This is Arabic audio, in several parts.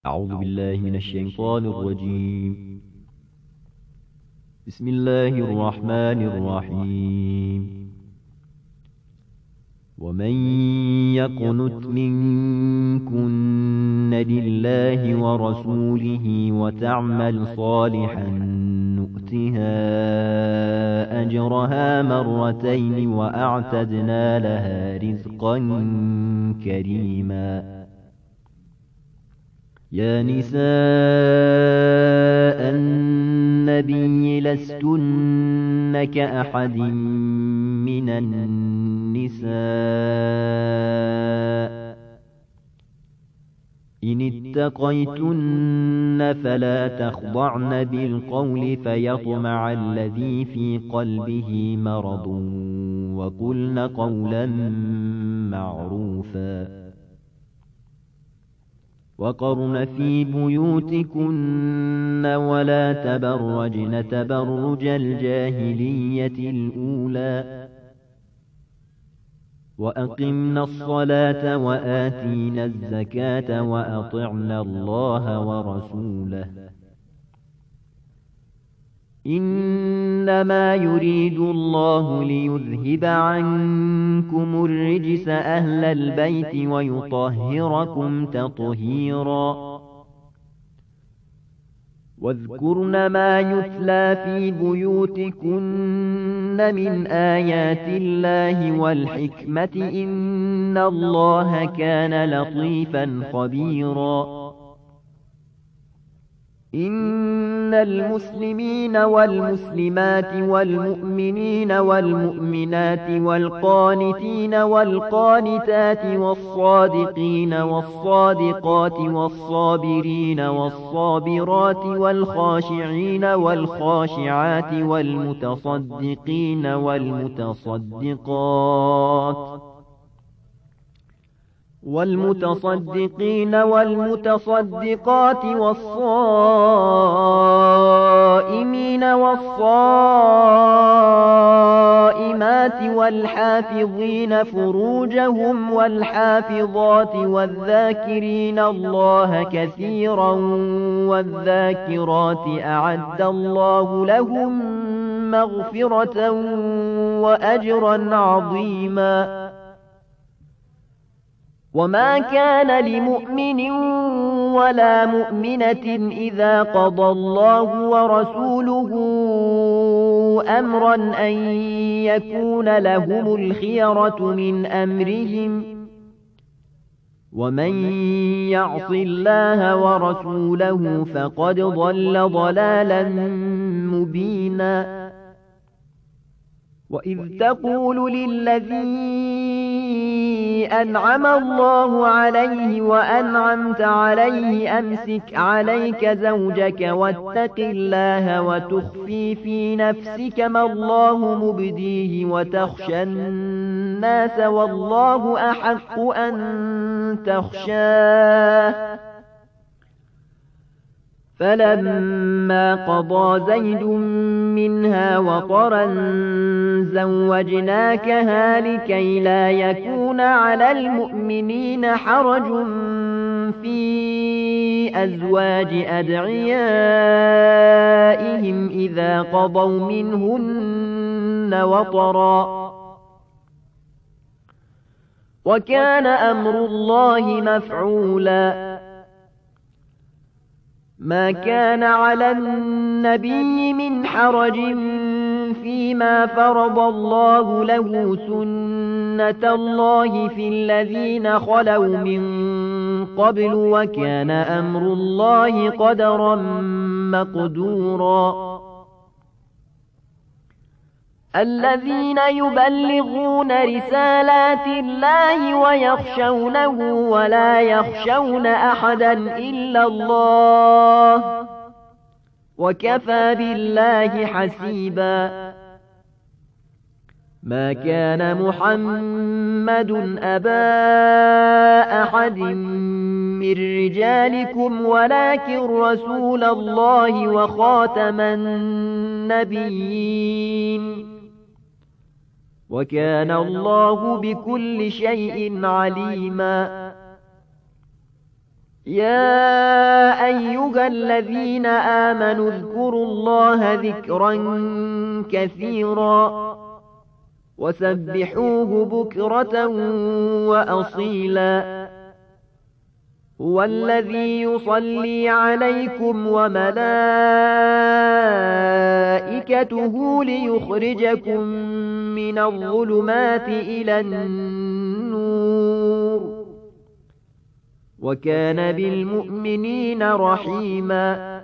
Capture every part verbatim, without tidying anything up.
أعوذ بالله من الشيطان الرجيم. بسم الله الرحمن الرحيم. ومن يقنت منكن لله ورسوله وتعمل صالحا نؤتها أجرها مرتين وأعتدنا لها رزقا كريما. يا نساء النبي لستن كأحد من النساء إن اتقيتن فلا تخضعن بالقول فيطمع الذي في قلبه مرض وقلن قولا معروفا. وقرن في بيوتكن ولا تبرجن تبرج الجاهلية الأولى وأقمنا الصلاة وآتينا الزكاة وأطعنا الله ورسوله إنما يريد الله ليذهب عنكم الرجس أهل البيت ويطهركم تطهيرا. واذكرن ما يتلى في بيوتكن من آيات الله والحكمة إن الله كان لطيفا خبيرا. إن المسلمين والمسلمات والمؤمنين والمؤمنات والقانتين والقانتات والصادقين والصادقات والصابرين والصابرات والخاشعين والخاشعات والمتصدقين والمتصدقات والمتصدقين والمتصدقات والصائمين والصائمات والحافظين فروجهم والحافظات والذاكرين الله كثيرا والذاكرات أعد الله لهم مغفرة وأجرا عظيما. وما كان لمؤمن ولا مؤمنة إذا قضى الله ورسوله أمرا أن يكون لهم الخيرة من أمرهم ومن يعص الله ورسوله فقد ضل ضلالا مبينا. وإذ تقول للذي أنعم الله عليه وأنعمت عليه أمسك عليك زوجك واتق الله وتخفي في نفسك ما الله مبديه وتخشى الناس والله أحق أن تخشاه فلما قضى زيد منها وطرا زوجناكها لكي لا يكون على المؤمنين حرج في أزواج أدعيائهم إذا قضوا منهن وطرا وكان أمر الله مفعولا. ما كان على النبي من حرج فيما فرض الله له سنة الله في الذين خلوا من قبل وكان أمر الله قدرا مقدورا. الذين يبلغون رسالات الله ويخشونه ولا يخشون أحدا إلا الله وكفى بالله حسيبا. ما كان محمد أبا أحد من رجالكم ولكن رسول الله وخاتم النبيين وكان الله بكل شيء عليما. يا أيها الذين آمنوا اذكروا الله ذكرا كثيرا وسبحوه بكرة وأصيلا هو الذي يصلي عليكم وملائكته ليخرجكم من الظلمات إلى النور وكان بالمؤمنين رحيما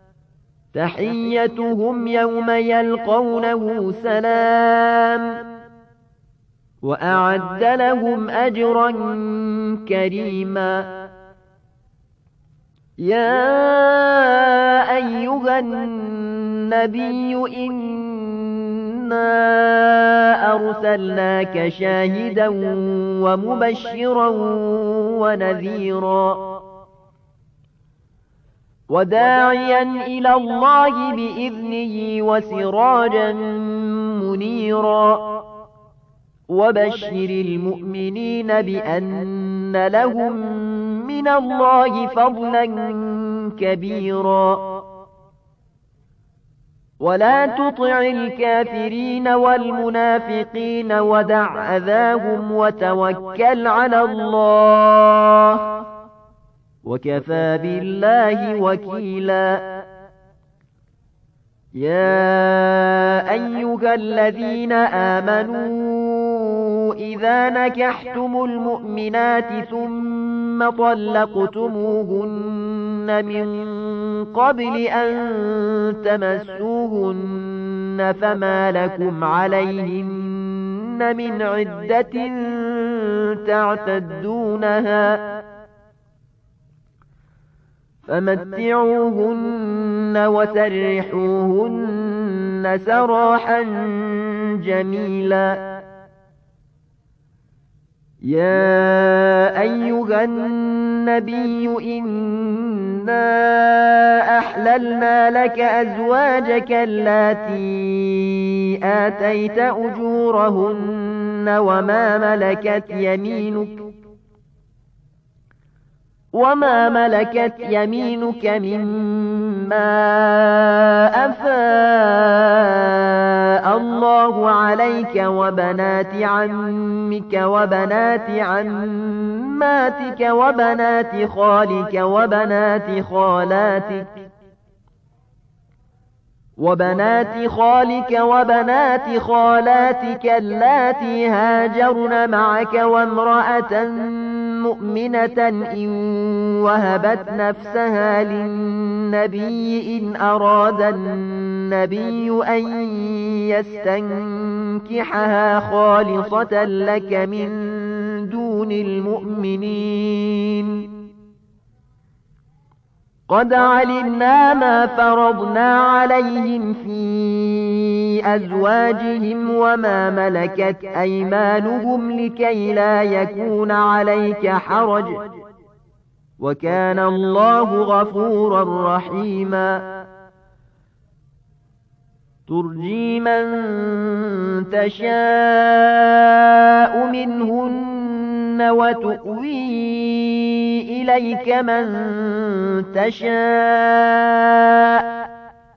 تحيتهم يوم يلقونه سلام وأعد لهم أجرا كريما يا أيها النبي إنا أرسلناك شاهدا ومبشرا ونذيرا وداعيا إلى الله بإذنه وسراجا منيرا وبشر المؤمنين بأن لهم من الله فضلا كبيرا ولا تطع الكافرين والمنافقين ودع أذاهم وتوكل على الله وكفى بالله وكيلا يا أيها الذين آمنوا إذا نكحتم المؤمنات ثم طلقتموهن من قبل أن تمسوهن فما لكم عليهن من عدة تعتدونها فمتعوهن وسرحوهن سراحا جميلا يا أيها النبي إنا أحللنا لك أزواجك اللاتي آتيت أجورهن وما ملكت يمينك وما ملكت يمينك مما أفاء الله عليك وبنات عمك وبنات عماتك وبنات خالك وبنات خالاتك وبنات خالك وبنات خالاتك اللاتي هاجرن معك وامرأة مؤمنة إن وهبت نفسها للنبي إن أراد النبي أن يستنكحها خالصة لك من دون المؤمنين قد علمنا ما فرضنا عليهم في أزواجهم وما ملكت أيمانهم لكي لا يكون عليك حرج وكان الله غفورا رحيما ترجي من تشاء منهن وتؤوي إليك من تشاء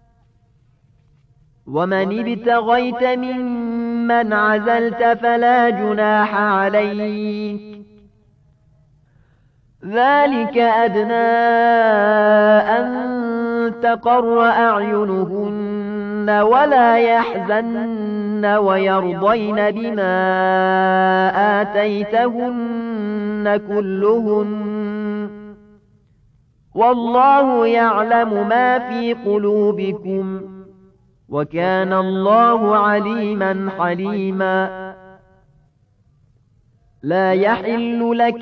ومن ابتغيت ممن عزلت فلا جناح عليك ذلك أدنى أن تقر أعينهن ولا يحزن ويرضين بما آتيتهن كلهن والله يعلم ما في قلوبكم وكان الله عليما حليما لا يحل لك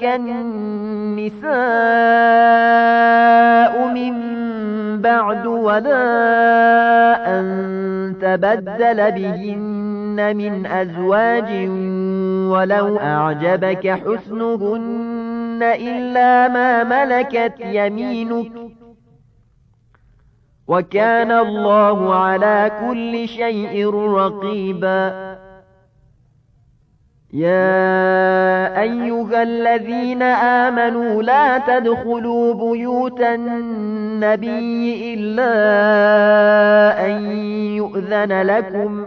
النساء من بعد ولا أن تبدل بهن من أزواج ولو أعجبك حسنهن إلا ما ملكت يمينك وكان الله على كل شيء رقيبا يا أيها الذين آمنوا لا تدخلوا بيوت النبي إلا أن يؤذن لكم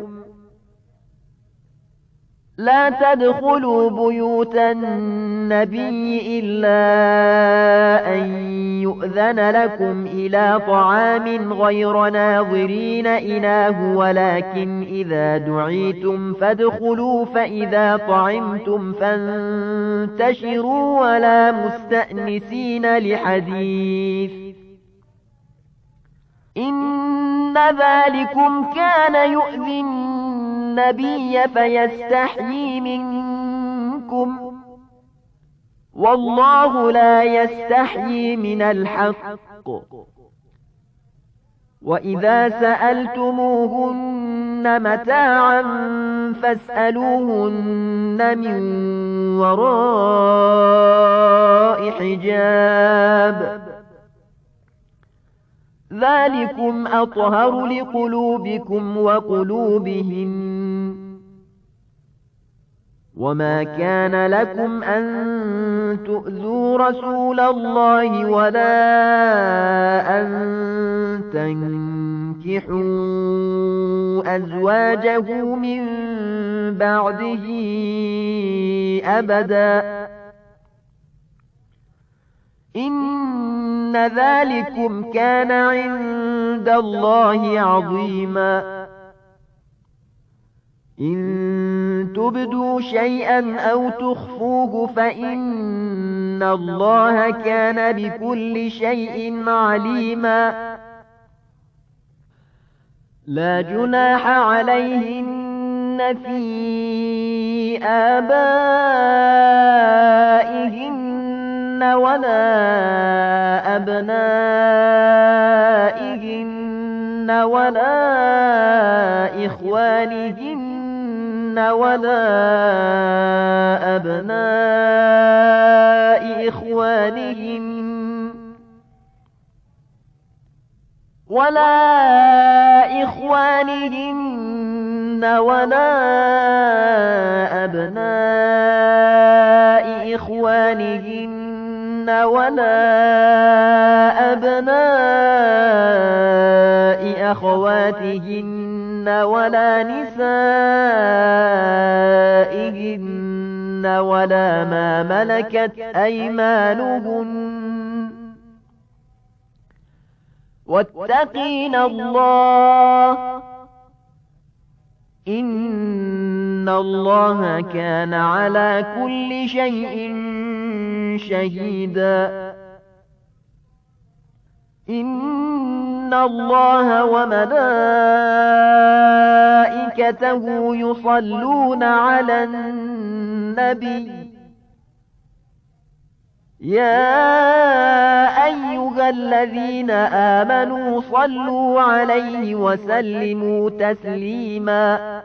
لا تدخلوا بيوت النبي إلا أن يؤذن لكم إلى طعام غير ناظرين إناه ولكن إذا دعيتم فادخلوا فإذا طعمتم فانتشروا ولا مستأنسين لحديث إن ذلكم كان يؤذي النبي فيستحيي منكم والله لا يستحيي من الحق وإذا سألتموهن متاعا فاسألوهن من وراء حجاب ذلكم أطهر لقلوبكم وقلوبهم وما كان لكم أن تؤذوا رسول الله ولا أن تنكحوا أزواجه من بعده أبدا إن ذلكم كان عند الله عظيما إن تبدوا شيئا أو تخفوه فإن الله كان بكل شيء عليما لا جناح عليهن في آبائهن ولا أبنائهن ولا إخوانهن ولا أبناء إخوانهن ولا إخوانهن ولا أبناء إخوانهن ولا أبناء أخواتهن ولا نسائهن ولا ما ملكت أيمانهن واتقين الله إن الله كان على كل شيء شهيدا إن الله وملائكته يصلون على النبي يا أيها الذين آمنوا صلوا عليه وسلموا تسليما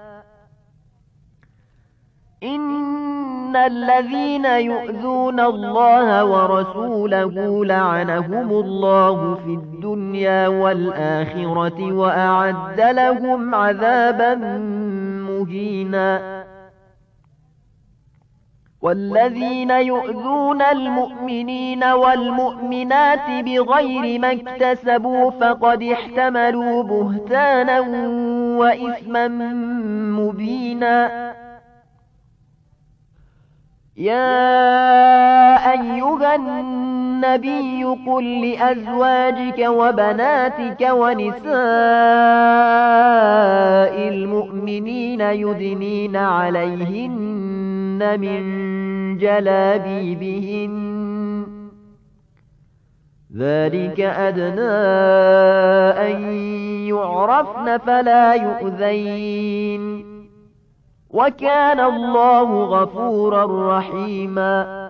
إن الذين يؤذون الله ورسوله لعنهم الله في الدنيا والآخرة وأعد لهم عذابا مهينا والذين يؤذون المؤمنين والمؤمنات بغير ما اكتسبوا فقد احتملوا بهتانا وإثما مبينا يا أيها النبي قل لأزواجك وبناتك ونساء المؤمنين يدنين عليهن من جلابيبهن ذلك أدنى أن يعرفن فلا يؤذين وكان الله غفورا رحيما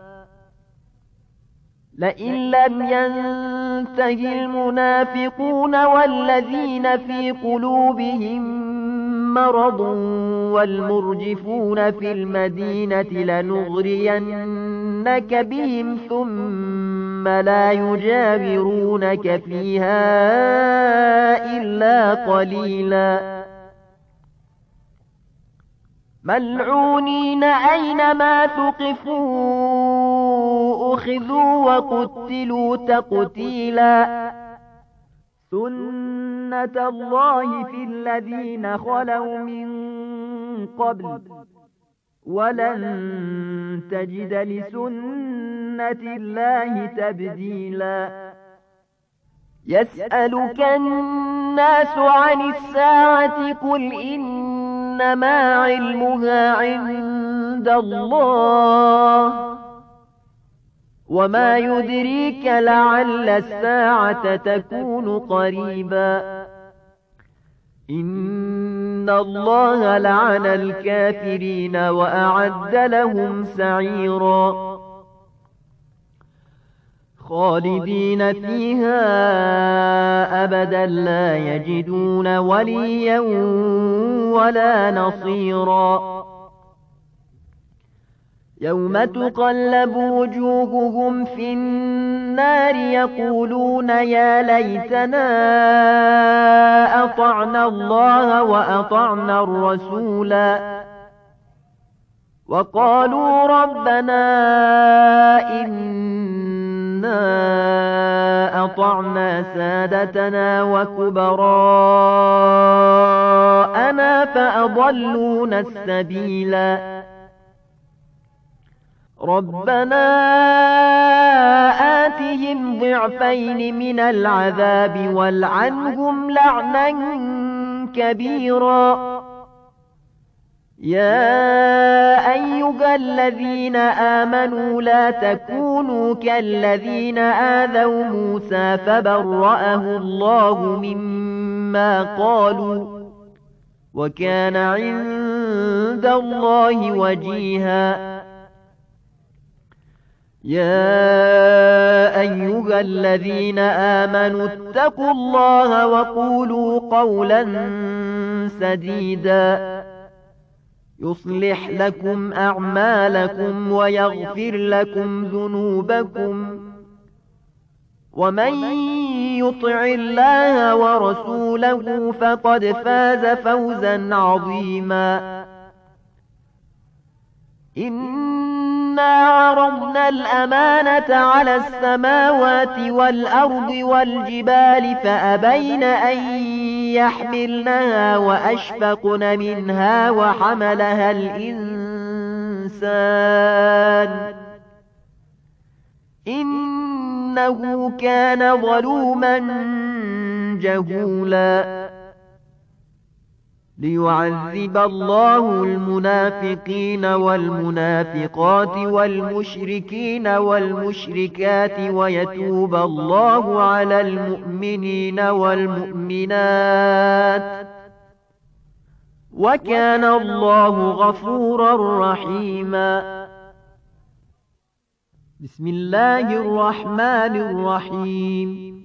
لئن لم ينته المنافقون والذين في قلوبهم مرض والمرجفون في المدينة لنغرينك بهم ثم لا يجاورونك فيها إلا قليلا ملعونين أينما ثقفوا أخذوا وقتلوا تقتيلا سنة الله في الذين خلوا من قبل ولن تجد لسنة الله تبديلا يسألك الناس عن الساعة قل إنما علمها عند الله وما يدريك لعل الساعة تكون قريبا إن الله لعن الكافرين وأعد لهم سعيرا خالدين فيها أبدا لا يجدون وليا ولا نصيرا يوم تقلب وجوههم في النار يقولون يا ليتنا أطعنا الله وأطعنا الرسولا وقالوا ربنا إنا أطعنا سادتنا وكبراءنا فأضلونا السبيلا ربنا آتهم ضعفين من العذاب والعنهم لعنا كبيرا يا أيها الذين آمنوا لا تكونوا كالذين آذوا موسى فبرأه الله مما قالوا وكان عند الله وجيها يا أيها الذين آمنوا اتقوا الله وقولوا قولا سديدا يصلح لكم أعمالكم ويغفر لكم ذنوبكم ومن يطع الله ورسوله فقد فاز فوزا عظيما إنا عرضنا الأمانة على السماوات والأرض والجبال فأبين أن يحملنها وأشفقن منها وحملها الإنسان إنه كان ظلوما جهولا ليعذب الله المنافقين والمنافقات والمشركين والمشركات ويتوب الله على المؤمنين والمؤمنات وكان الله غفورا رحيما بسم الله الرحمن الرحيم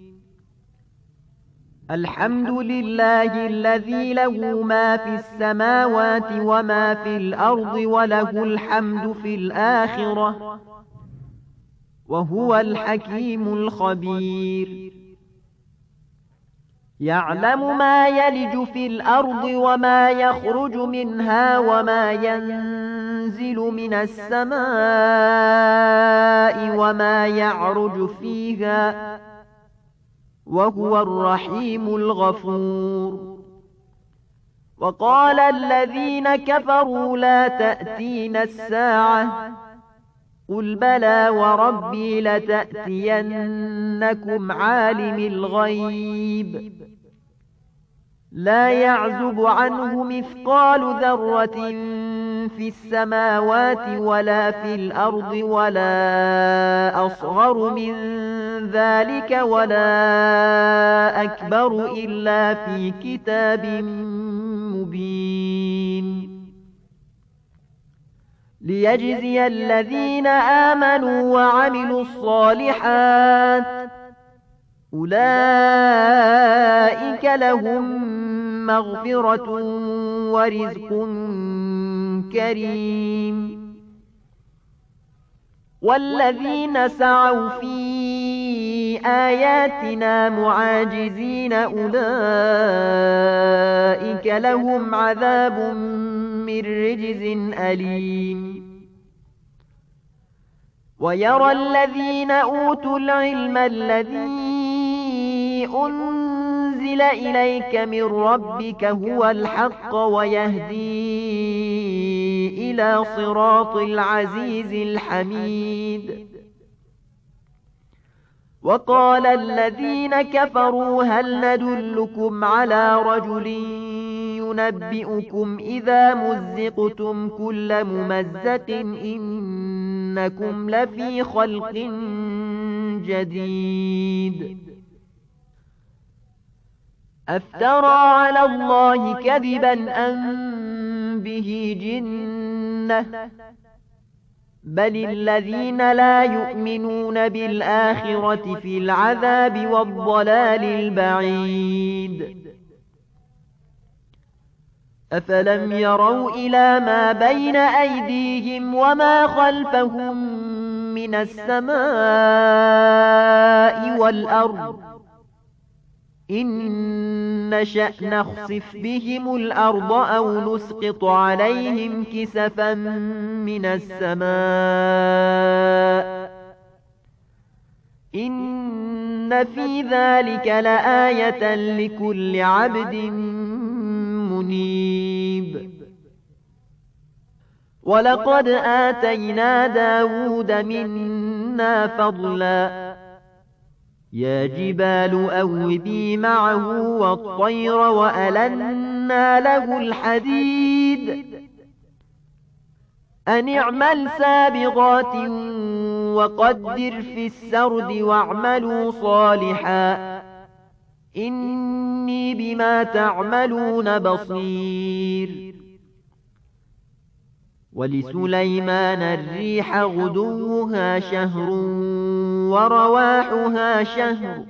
الحمد لله الذي له ما في السماوات وما في الأرض وله الحمد في الآخرة وهو الحكيم الخبير يعلم ما يلج في الأرض وما يخرج منها وما ينزل من السماء وما يعرج فيها وهو الرحيم الغفور وقال الذين كفروا لا تأتينا الساعة قل بلى وربي لتأتينكم عالم الغيب لا يعزب عنه مثقال ذرة في السماوات ولا في الأرض ولا أصغر من ذلك ولا أكبر إلا في كتاب مبين ليجزي الذين آمنوا وعملوا الصالحات أولئك لهم مغفرة ورزق كريم والذين سعوا في آياتنا معاجزين أولئك لهم عذاب من رجز أليم ويرى الذين أوتوا العلم الذي أنزل إليك من ربك هو الحق ويهدي إلى صراط العزيز الحميد وقال الذين كفروا هل ندلكم على رجل ينبئكم إذا مزقتم كل ممزق إنكم لفي خلق جديد أفترى على الله كذبا أم به جنة بل الذين لا يؤمنون بالآخرة في العذاب والضلال البعيد أفلم يروا إلى ما بين أيديهم وما خلفهم من السماء والأرض إن نشأ نخسف بهم الأرض أو نسقط عليهم كسفا من السماء إن في ذلك لآية لكل عبد منيب ولقد آتينا داود منا فضلا يا جبال أوبي معه والطير وألنا له الحديد أن اعمل سابغات وقدر في السرد واعملوا صالحا إني بما تعملون بصير ولسليمان الريح غدوها شهر ورواحها شهر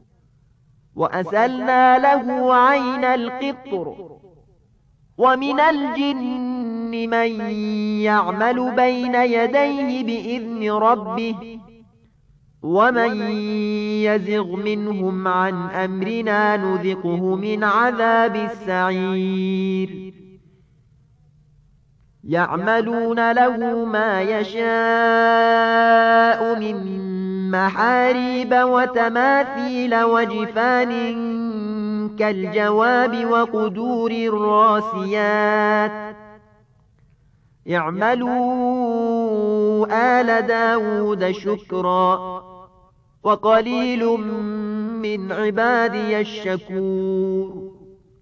وأسلنا له عين القطر ومن الجن من يعمل بين يديه بإذن ربه ومن يزغ منهم عن أمرنا نذقه من عذاب السعير يعملون له ما يشاء من محاريب وتماثيل وجفان كالجواب وقدور الراسيات اعملوا آل داود شكرا وقليل من عبادي الشكور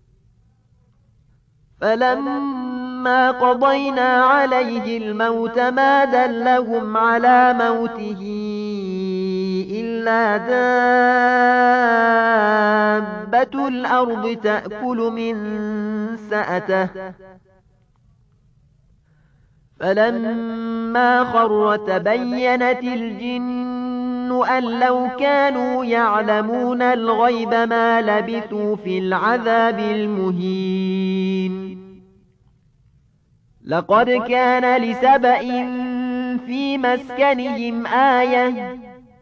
فلما قضينا عليه الموت ما دلهم على موته إلا دابة الأرض تأكل من سأته فلما خر تبينت الجن أن لو كانوا يعلمون الغيب ما لبثوا في العذاب المهين لقد كان لسبأ في مسكنهم آية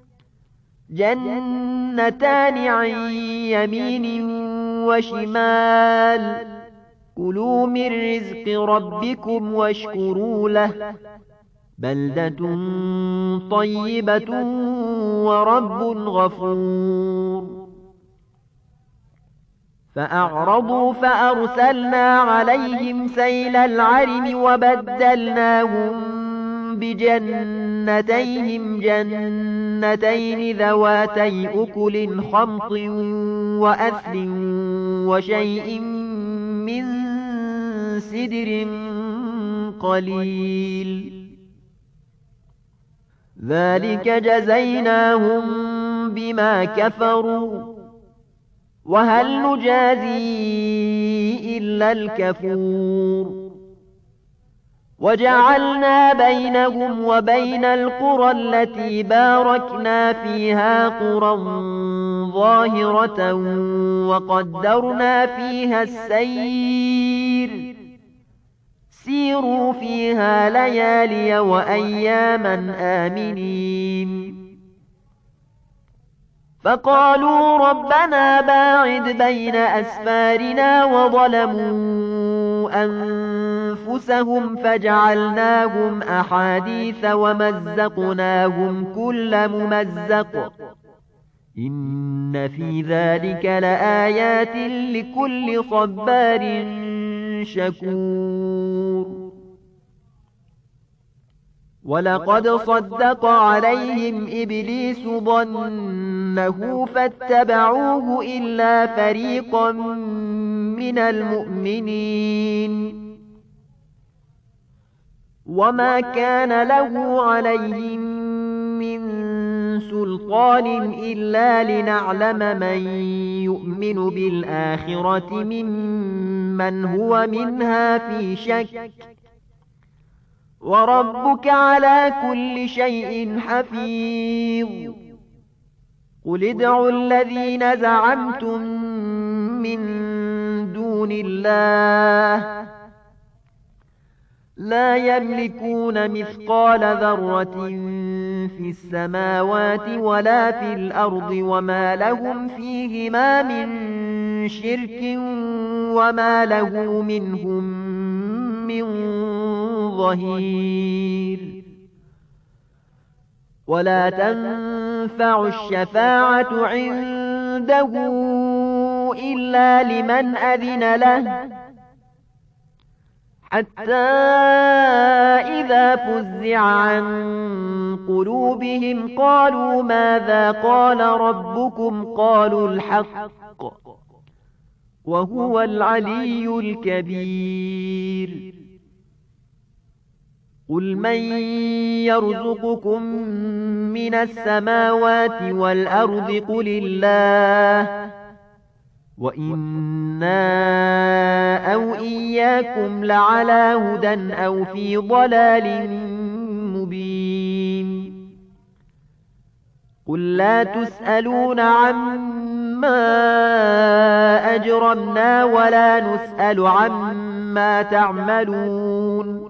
جنتان عن يمين وشمال كلوا من رزق ربكم واشكروا له بلدة طيبة ورب غفور فأعرضوا فأرسلنا عليهم سيل العرم وبدلناهم بجنتيهم جنتين ذواتي أكل خمط وأثل وشيء من سدر قليل ذلك جزيناهم بما كفروا وهل نجازي إلا الكفور وجعلنا بينهم وبين القرى التي باركنا فيها قرى ظاهرة وقدرنا فيها السير سيروا فيها ليالي وأياما آمنين فقالوا ربنا باعد بين أسفارنا وظلموا أنفسهم أنفسهم فجعلناهم أحاديث ومزقناهم كل ممزق إن في ذلك لآيات لكل صبار شكور ولقد صدق عليهم إبليس ظنه فاتبعوه إلا فريقا من المؤمنين وما كان له عليهم من سلطان إلا لنعلم من يؤمن بالآخرة ممن هو منها في شك وربك على كل شيء حفيظ قل ادعوا الذين زعمتم من دون الله لا يملكون مثقال ذرة في السماوات ولا في الأرض وما لهم فيهما من شرك وما له منهم من ظهير ولا تنفع الشفاعة عنده إلا لمن أذن له حتى إذا فزع عن قلوبهم قالوا ماذا قال ربكم قالوا الحق وهو العلي الكبير قل من يرزقكم من السماوات والأرض قل الله وإنا أو إياكم لعلى هدى أو في ضلال مبين قل لا تسألون عما أجرمنا ولا نسأل عما تعملون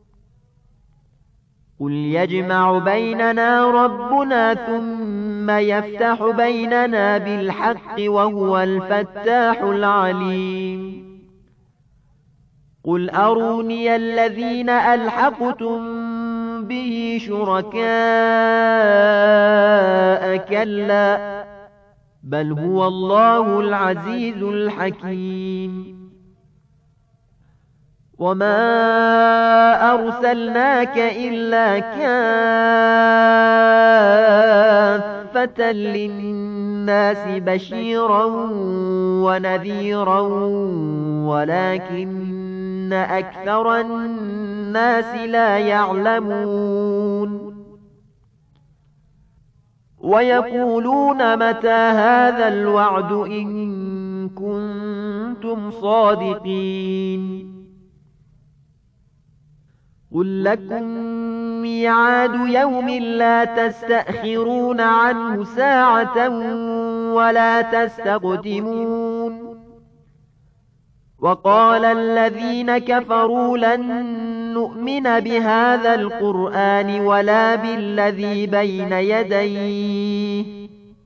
قل يجمع بيننا ربنا ثم يفتح بيننا بالحق وهو الفتاح العليم قل أروني الذين ألحقتم به شركاء كلا بل هو الله العزيز الحكيم وما أرسلناك إلا كافة للناس بشيرا ونذيرا ولكن أكثر الناس لا يعلمون ويقولون متى هذا الوعد إن كنتم صادقين قل لكم ميعاد يوم لا تستأخرون عنه ساعة ولا تستقدمون وقال الذين كفروا لن نؤمن بهذا القرآن ولا بالذي بين يديه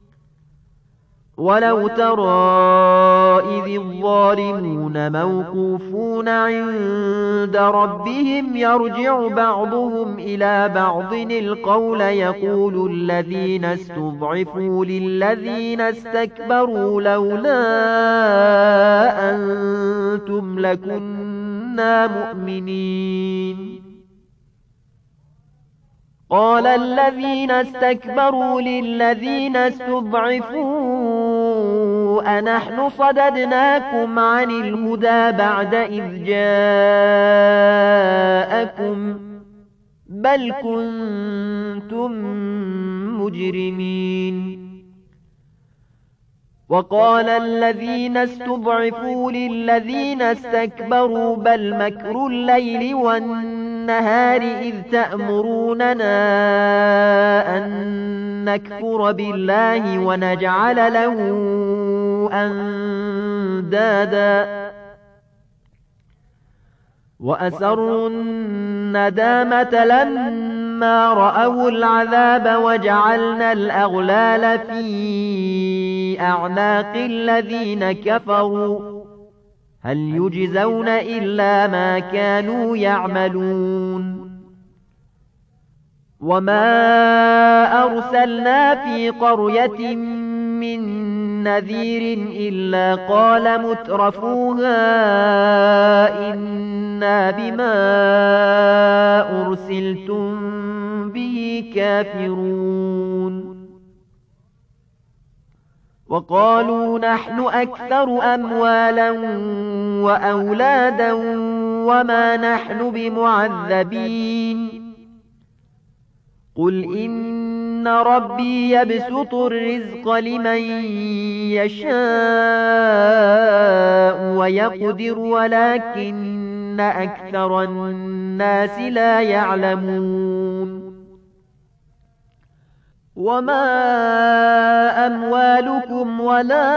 ولو ترى إذ الظالمون موقوفون عند ربهم يرجع بعضهم إلى بعض القول يقول الذين استضعفوا للذين استكبروا لولا أنتم لكنا مؤمنين قال الذين استكبروا للذين استضعفوا أنحن صددناكم عن الهدى بعد إذ جاءكم بل كنتم مجرمين وقال الذين استضعفوا للذين استكبروا بل مكر الليل والنهار إذ تأمروننا أن نكفر بالله ونجعل له أندادا وأسروا الندامة لما رأوا العذاب وجعلنا الأغلال في أعناق الذين كفروا هل يجزون إلا ما كانوا يعملون وما أرسلنا في قرية من نذير إلا قال مترفوها إنا بما أرسلتم به كافرون وقالوا نحن أكثر أموالا وأولادا وما نحن بمعذبين قل إن ربي يبسط الرزق لمن يشاء ويقدر ولكن أكثر الناس لا يعلمون وما أموالكم ولا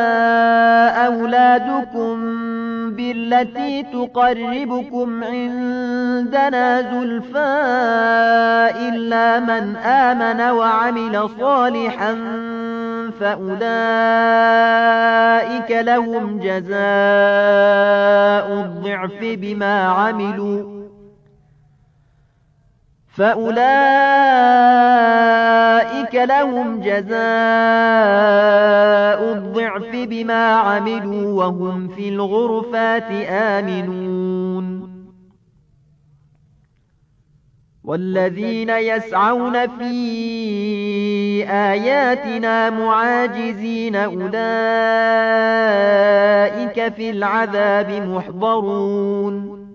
أولادكم بالتي تقربكم عندنا زلفى إلا من آمن وعمل صالحا فأولئك لهم جزاء الضعف بما عملوا فأولئك لهم جزاء الضعف بما عملوا وهم في الغرفات آمنون والذين يسعون في آياتنا معاجزين أولئك في العذاب محضرون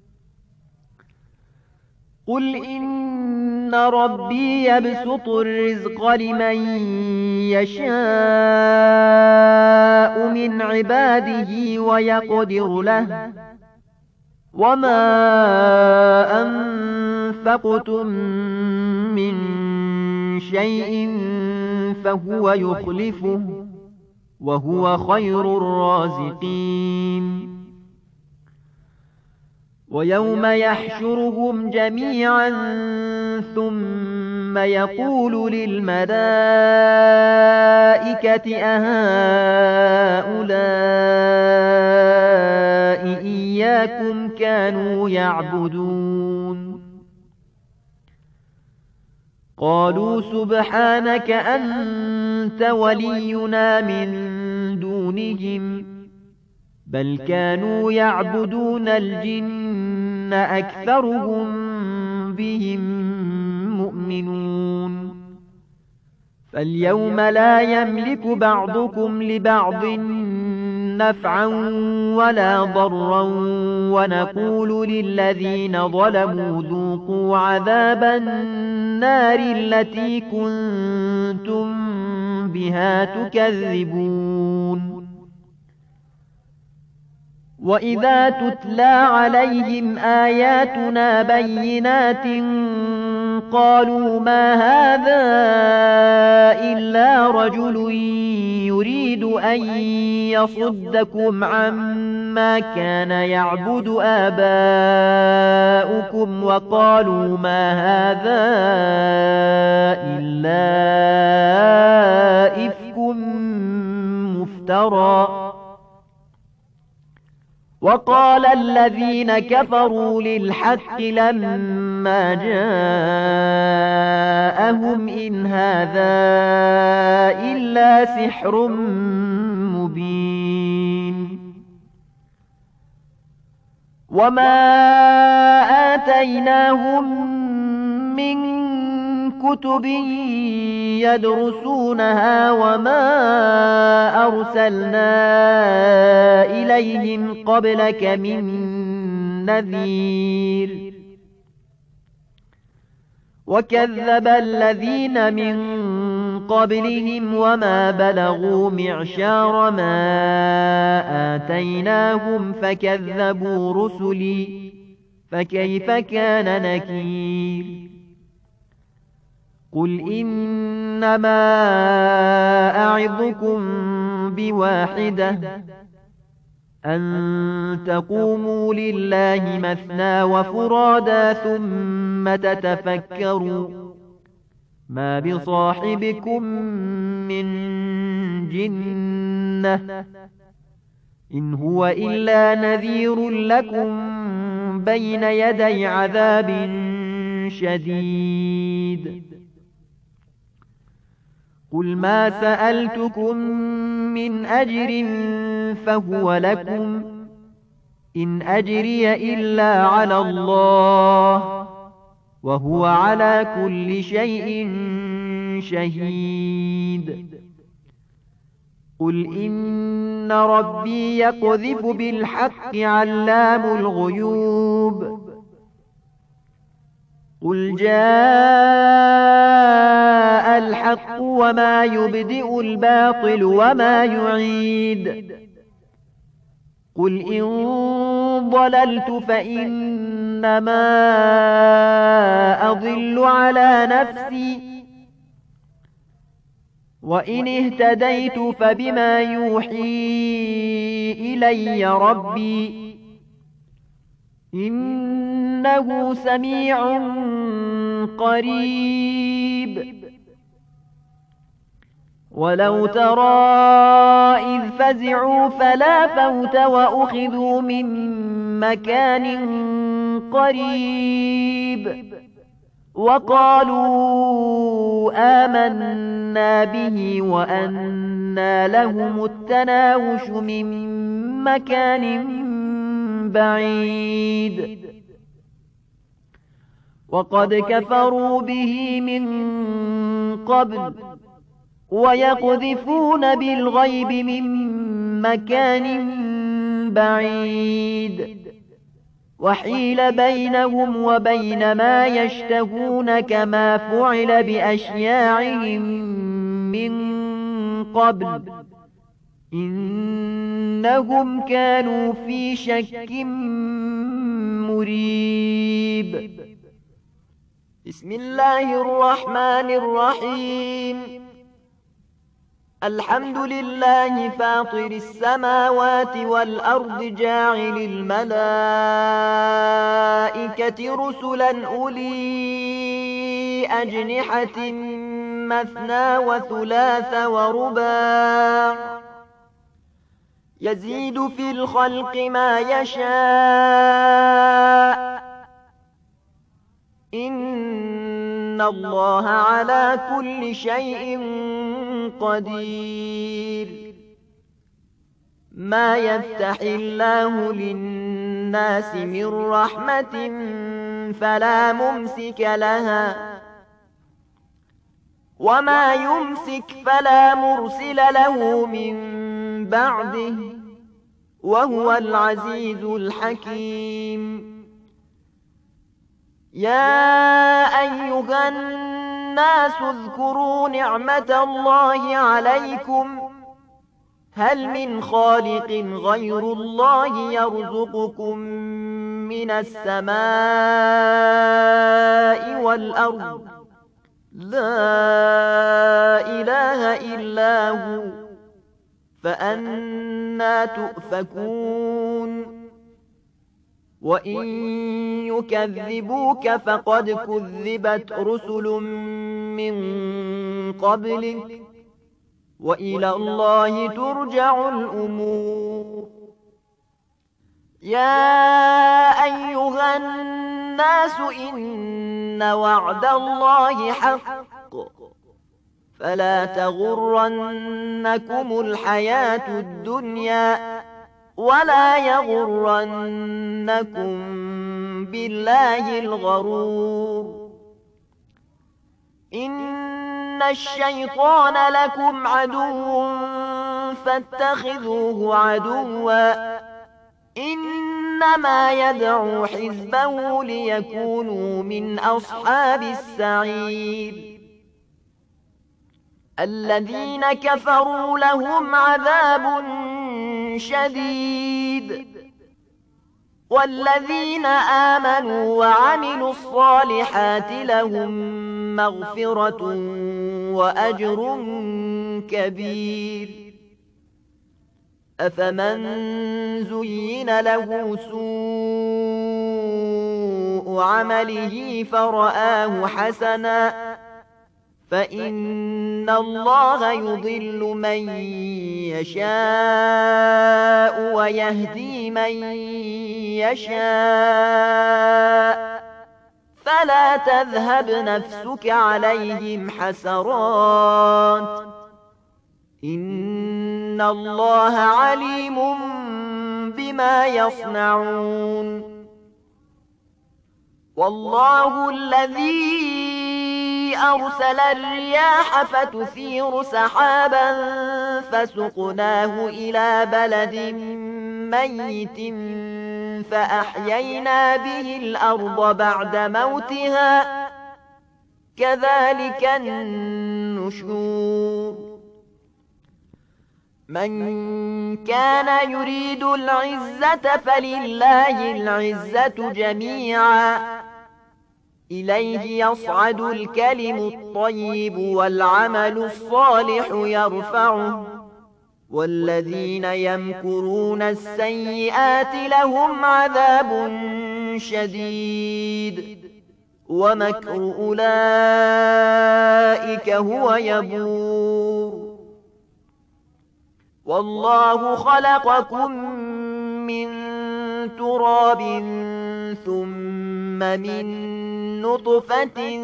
قل إن ربي يبسط الرزق لمن يشاء من عباده ويقدر له وما أنفقتم من شيء فهو يخلفه وهو خير الرازقين ويوم يحشرهم جميعا ثم يقول للملائكة أهؤلاء إياكم كانوا يعبدون قالوا سبحانك أنت ولينا من دونهم بل كانوا يعبدون الجن أكثرهم بهم مؤمنون فاليوم لا يملك بعضكم لبعض نفعا ولا ضرا ونقول للذين ظلموا ذوقوا عذاب النار التي كنتم بها تكذبون وإذا تتلى عليهم آياتنا بينات قالوا ما هذا إلا رجل يريد أن يصدكم عما كان يعبد آباؤكم وقالوا ما هذا إلا إفك مفترى وقال الذين كفروا للحق لما جاءهم إن هذا إلا سحر مبين وما آتيناهم من كتب يدرسونها وما أرسلنا إليهم قبلك من نذير وكذب الذين من قبلهم وما بلغوا معشار ما آتيناهم فكذبوا رسلي فكيف كان نكير قل إنما أعظكم بواحدة أن تقوموا لله مثنى وفرادا ثم تتفكروا ما بصاحبكم من جنة إن هو إلا نذير لكم بين يدي عذاب شديد. قل ما سألتكم من أجر فهو لكم إن أجري إلا على الله وهو على كل شيء شهيد. قل إن ربي يقذف بالحق علام الغيوب. قل جاء الحق وما يبدئ الباطل وما يعيد. قل إن ضللت فإنما أضل على نفسي وإن اهتديت فبما يوحي إلي ربي إنه سميع قريب. ولو ترى إذ فزعوا فلا فوت وأخذوا من مكان قريب وقالوا آمنا به وأنى لهم التناوش من مكان بعيد. وقد كفروا به من قبل ويقذفون بالغيب من مكان بعيد. وحيل بينهم وبين ما يشتهون كما فعل بأشياعهم من قبل إنهم كانوا في شك مريب. بسم الله الرحمن الرحيم. الحمد لله فاطر السماوات والأرض جاعل الملائكة رسلا أولي أجنحة مثنى وثلاث ورباع يزيد في الخلق ما يشاء إن الله على كل شيء قدير. ما يفتح الله للناس من رحمة فلا ممسك لها وما يمسك فلا مرسل له من بعده وهو العزيز الحكيم. يا أيها الناس اذكروا نعمة الله عليكم هل من خالق غير الله يرزقكم من السماء والأرض لا إله إلا هو فأنى تؤفكون. وإن يكذبوك فقد كذبت رسل من قبلك وإلى الله ترجع الأمور. يا أيها الناس إن وعد الله حق فلا تغرنكم الحياة الدنيا ولا يغرنكم بالله الغرور. إن الشيطان لكم عدو فاتخذوه عدوا إنما يدعو حزبه ليكونوا من أصحاب السعير. الذين كفروا لهم عذاب شديد والذين آمنوا وعملوا الصالحات لهم مغفرة وأجر كبير. أفمن زين له سوء عمله فرآه حسنا فإن الله يضل من يشاء ويهدي من يشاء فلا تذهب نفسك عليهم حسرات إن الله عليم بما يصنعون والله الذي أرسل الرياح فتثير سحابا فسقناه إلى بلد ميت فأحيينا به الأرض بعد موتها كذلك النشور من كان يريد العزة فلله العزة جميعا إليه يصعد الكلم الطيب والعمل الصالح يرفعه والذين يمكرون السيئات لهم عذاب شديد ومكر أولئك هو يبور والله خلقكم من تراب ثم من نطفة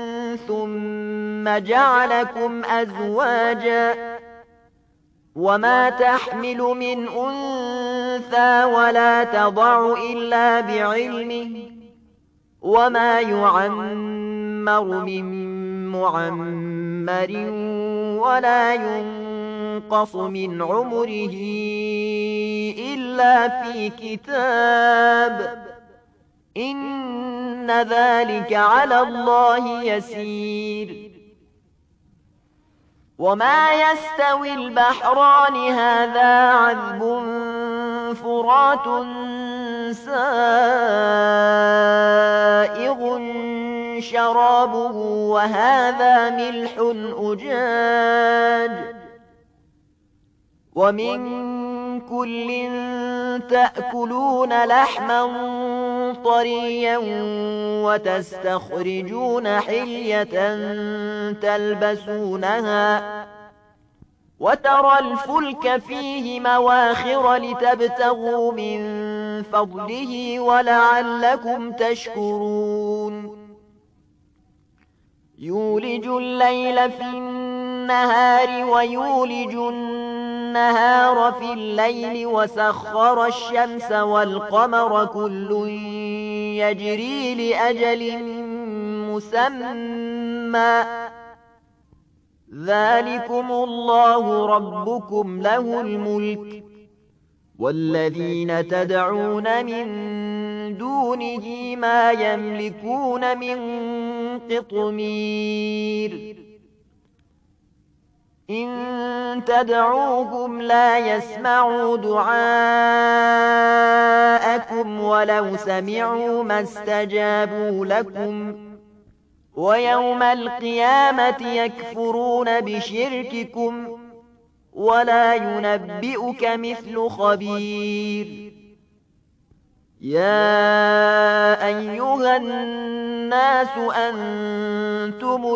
ثم جعلكم أزواجا وما تحمل من أنثى ولا تضع إلا بعلمه وما يعمر من معمر ولا ينقص من عمره إلا في كتاب إن ذلك على الله يسير وما يستوي البحران هذا عذب فرات سائغ شرابه وهذا ملح أجاج ومن كل تأكلون لحما طريا وتستخرجون حلية تلبسونها وترى الفلك فيه مواخر لتبتغوا من فضله ولعلكم تشكرون يولج الليل في النهار ويولج النهار في الليل وسخر الشمس والقمر كل يجري لأجل مسمى ذلكم الله ربكم له الملك والذين تدعون من دونه ما يملكون من قطمير إن تدعوهم لا يسمعوا دعاءكم ولو سمعوا ما استجابوا لكم ويوم القيامة يكفرون بشرككم ولا ينبئك مثل خبير يا أيها الناس أنتم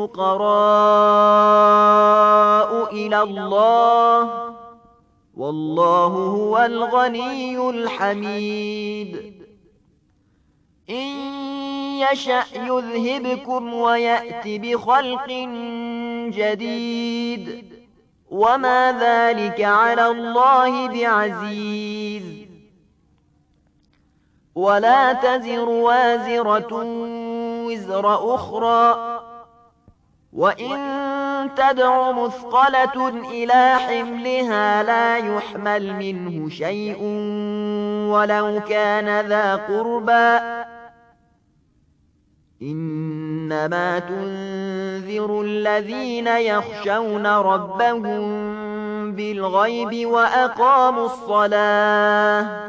الفقراء إلى الله والله هو الغني الحميد إن يشأ يذهبكم ويأتي بخلق جديد وما ذلك على الله بعزيز ولا تزر وازرة وزر أخرى وإن تدع مثقلة إلى حملها لا يحمل منه شيء ولو كان ذا قربى إنما تنذر الذين يخشون ربهم بالغيب وأقاموا الصلاة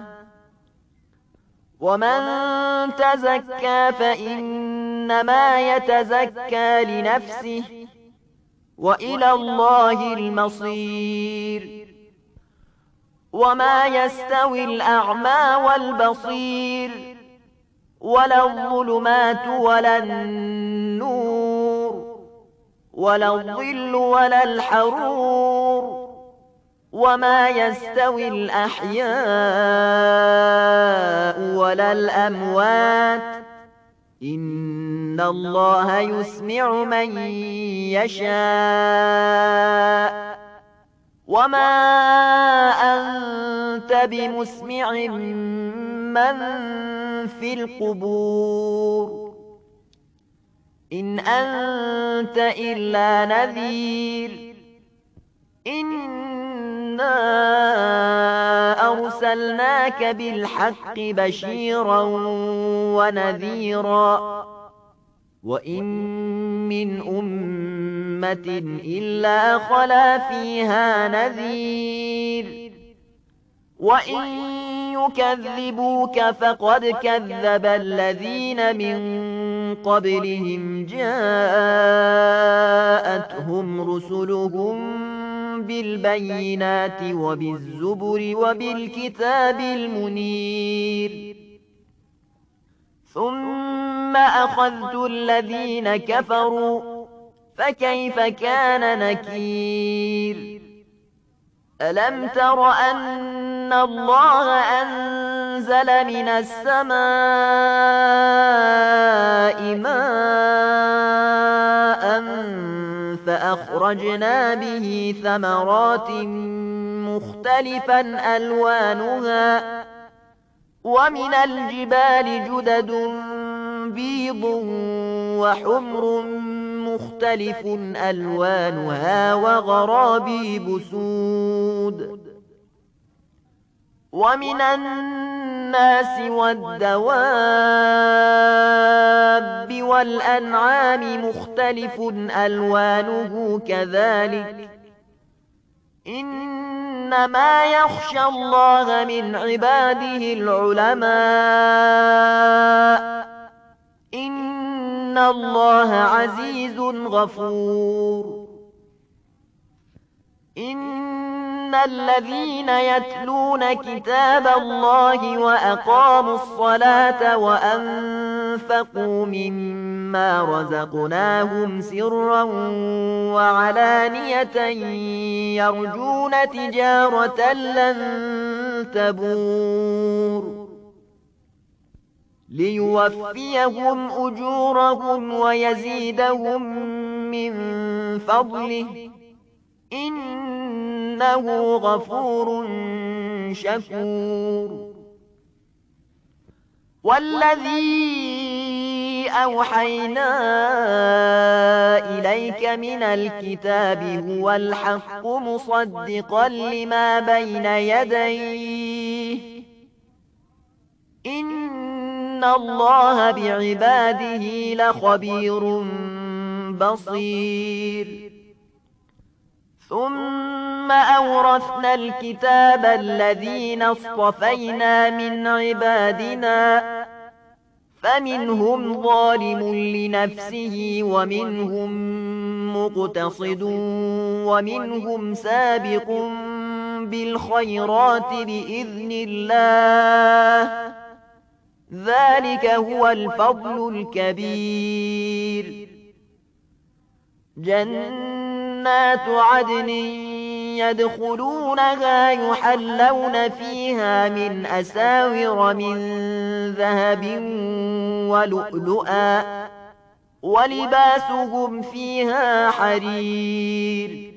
ومن تزكى فإنما يتزكى لنفسه وإلى الله المصير وما يستوي الأعمى والبصير ولا الظلمات ولا النور ولا الظل ولا الحرور وما يستوي الأحياء ولا الأموات إن الله يسمع من يشاء وما أنت بمسمع من في القبور إن أنت إلا نذير إنا أرسلناك بالحق بشيرا ونذيرا وإن من أمة إلا خلا فيها نذير وإن يكذبوك فقد كذب الذين من قبلهم جاءتهم رسلهم بالبينات وبالزبر وبالكتاب المنير ثم أخذت الذين كفروا فكيف كان نكير ألم تر أن الله أنزل من السماء ماء فأخرجنا به ثمرات مختلفا ألوانها ومن الجبال جدد بيض وحمر مختلف ألوانها وغرابيب سود ومن الناس والدواب والأنعام مختلف ألوانه كذلك إنما يخشى الله من عباده العلماء إن الله عزيز غفور إن الذين يتلون كتاب الله وأقاموا الصلاة وأنفقوا مما رزقناهم سرا وعلانية يرجون تجارة لن تبور ليوفيهم أجورهم ويزيدهم من فضله إنه غفور شكور والذي أوحينا إليك من الكتاب هو الحق مصدقا لما بين يديه إن الله بعباده لخبير بصير ثم أورثنا الكتاب الذين اصطفينا من عبادنا فمنهم ظالم لنفسه ومنهم مقتصد ومنهم سابق بالخيرات بإذن الله ذلك هو الفضل الكبير جنات عدن يدخلونها يحلون فيها من أساور من ذهب ولؤلؤا ولباسهم فيها حرير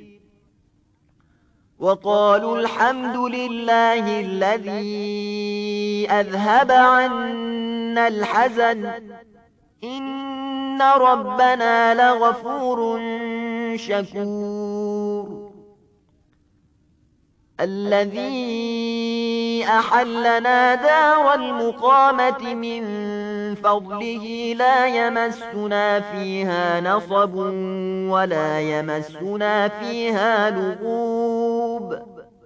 وقالوا الحمد لله الذي أذهب عنا الحزن إن ربنا لغفور شكور الذي أحلنا دار المقامة من فضله لا يمسنا فيها نصب ولا يمسنا فيها لغوب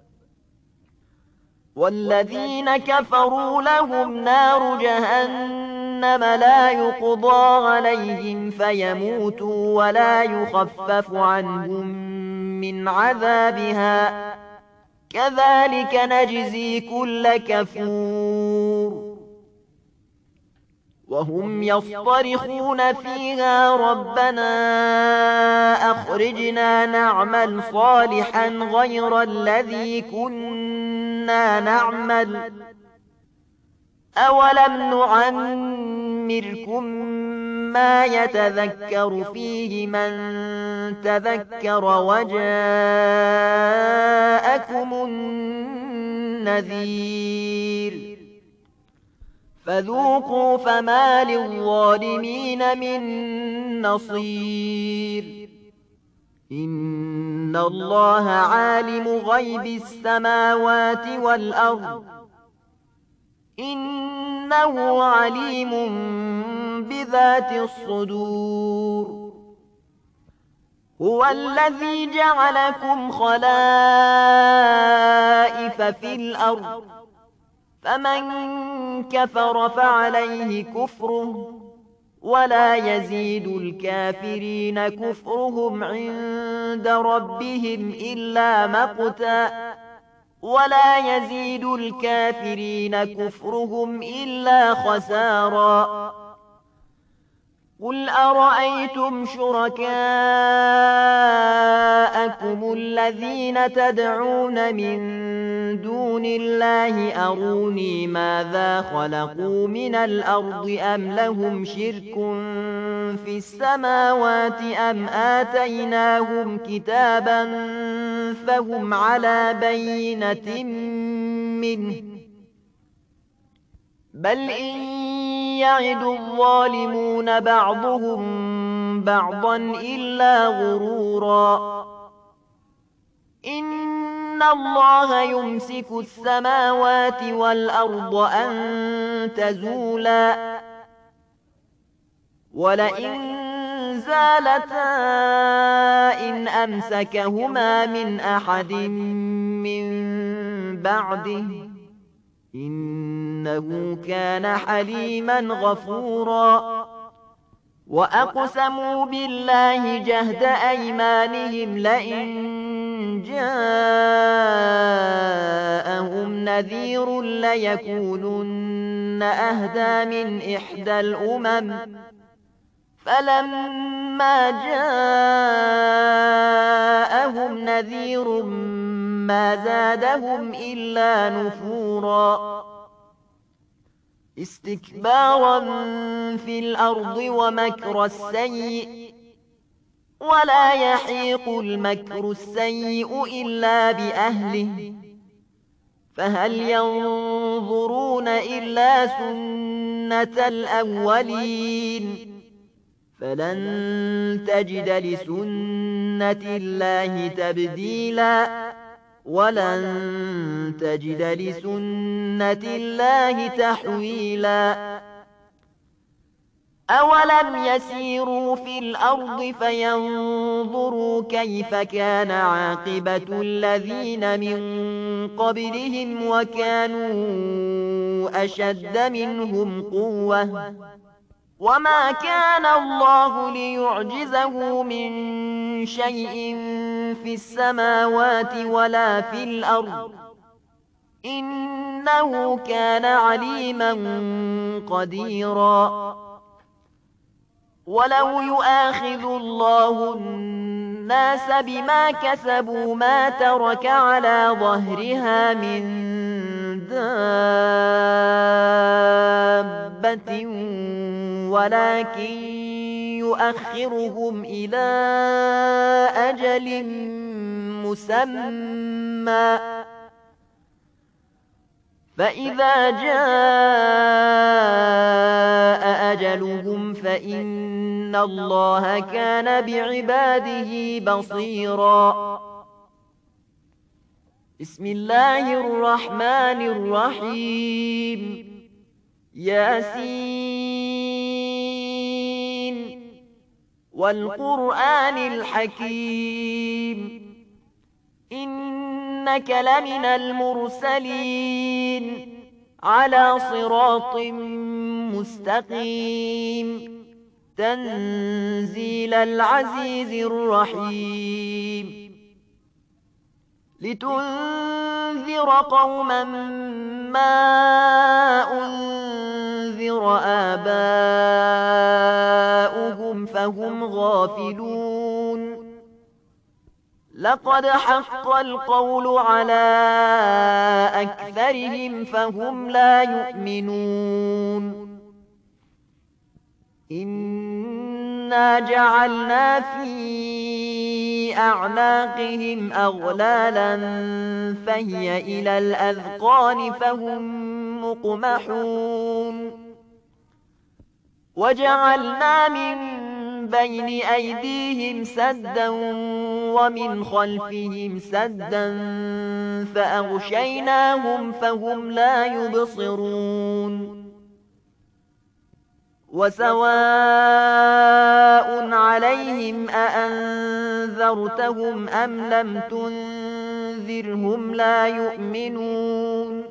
والذين كفروا لهم نار جهنم لا يقضى عليهم فيموتوا ولا يخفف عنهم من عذابها كذلك نجزي كل كفور وهم يصطرخون فيها ربنا أخرجنا نعمل صالحا غير الذي كنا نعمل أولم نعمركم ما يتذكر فيه من تذكر وجاءكم النذير فذوقوا فما للظالمين من نصير إن الله عالم غيب السماوات والأرض إنه عليم بذات الصدور هو الذي جعلكم خلائف في الأرض فمن كفر فعليه كفره ولا يزيد الكافرين كفرهم عند ربهم إلا مقتا ولا يزيد الكافرين كفرهم إلا خسارا قل أرأيتم شركاءكم الذين تدعون من دون الله أروني ماذا خلقوا من الأرض أم لهم شرك في السماوات أم آتيناهم كتابا فهم على بينة منه بل إن يعد الظالمون بعضهم بعضا إلا غرورا إن الله يمسك السماوات والأرض أن تزولا ولئن زالتا إن أمسكهما من أحد من بعده إنه كان حليما غفورا وأقسموا بالله جهد أيمانهم لئن جاءهم نذير ليكونن أهدى من إحدى الأمم فلما جاءهم نذير ما زادهم إلا نفورا استكبارا في الأرض ومكر السيء ولا يحيق المكر السيء إلا بأهله فهل ينظرون إلا سنة الأولين فلن تجد لسنة الله تبديلا ولن تجد لسنة الله تحويلا أولم يسيروا في الأرض فينظروا كيف كان عاقبة الذين من قبلهم وكانوا أشد منهم قوة وما كان الله ليعجزه من شيء في السماوات ولا في الأرض إنه كان عليما قديرا ولو يؤاخذ الله الناس بما كسبوا ما ترك على ظهرها من دابة ولكن يؤخرهم إلى أجل مسمى فإذا جاء أجلهم فإن الله كان بعباده بصيرا بسم الله الرحمن الرحيم ياسين والقرآن الحكيم إنك لمن المرسلين على صراط مستقيم تنزيل العزيز الرحيم لتنذر قوما ما أنذر لينذر آباؤهم فهم غافلون لقد حق القول على أكثرهم فهم لا يؤمنون إنا جعلنا في أعناقهم أغلالا فهي إلى الأذقان فهم مقمحون وجعلنا من بين أيديهم سدا ومن خلفهم سدا فأغشيناهم فهم لا يبصرون وسواء عليهم أأنذرتهم أم لم تنذرهم لا يؤمنون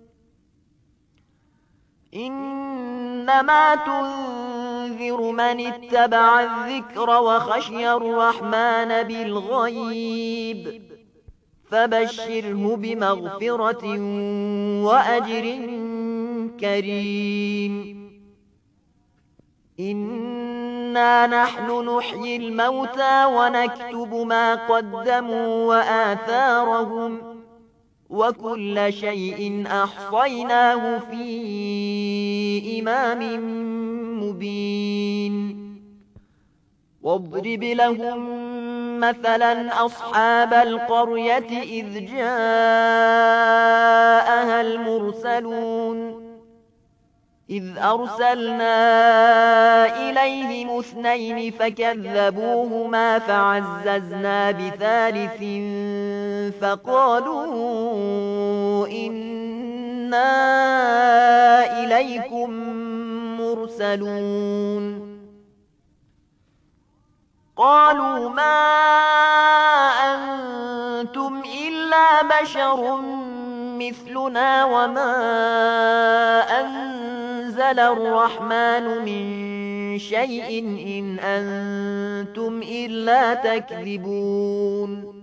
إنما تنذر من اتبع الذكر وخشي الرحمن بالغيب فبشره بمغفرة وأجر كريم إنا نحن نحيي الموتى ونكتب ما قدموا وآثارهم وكل شيء أحصيناه في إمام مبين واضرب لهم مثلا أصحاب القرية إذ جاءها المرسلون إذ أرسلنا إليهم اثنين فكذبوهما فعززنا بثالث فقالوا إنا إليكم مرسلون قالوا ما أنتم إلا بشر مثلنا وما أنزل الرحمن من شيء إن أنتم إلا تكذبون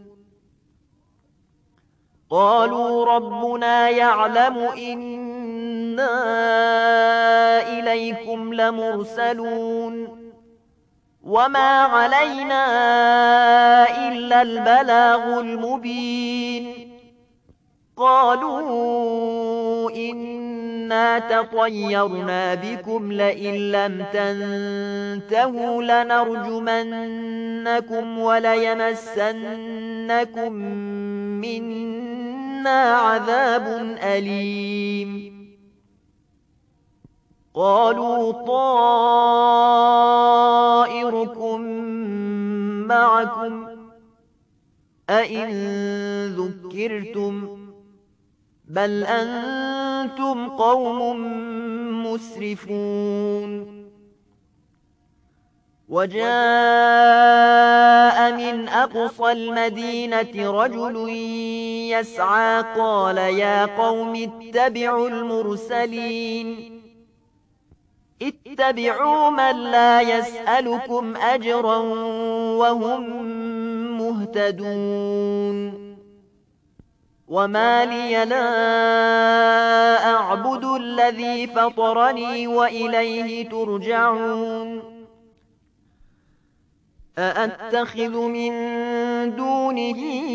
قالوا ربنا يعلم إنا إليكم لمرسلون وما علينا إلا البلاغ المبين قالوا إنا تطيرنا بكم لئن لم تنتهوا لنرجمنكم وليمسنكم منا عذاب أليم قالوا طائركم معكم أئن ذكرتم بل أنتم قوم مسرفون وجاء من أقصى المدينة رجل يسعى قال يا قوم اتبعوا المرسلين اتبعوا من لا يسألكم أجرا وهم مهتدون وما لي لا أعبد الذي فطرني وإليه ترجعون أأتخذ من دونه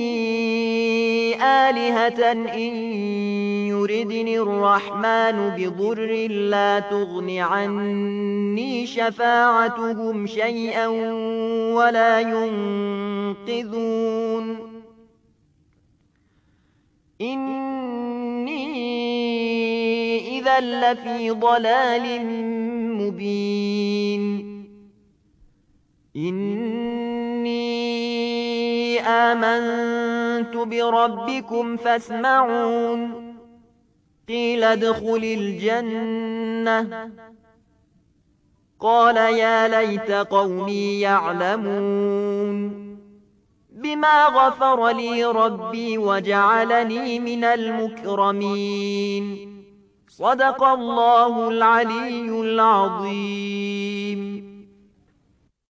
آلهة إن يردني الرحمن بضر لا تغن عني شفاعتهم شيئا ولا ينقذون إني إذا لفي ضلال مبين إني آمنت بربكم فاسمعون قيل ادخل الجنة قال يا ليت قومي يعلمون بما غفر لي ربي وجعلني من المكرمين صدق الله العلي العظيم.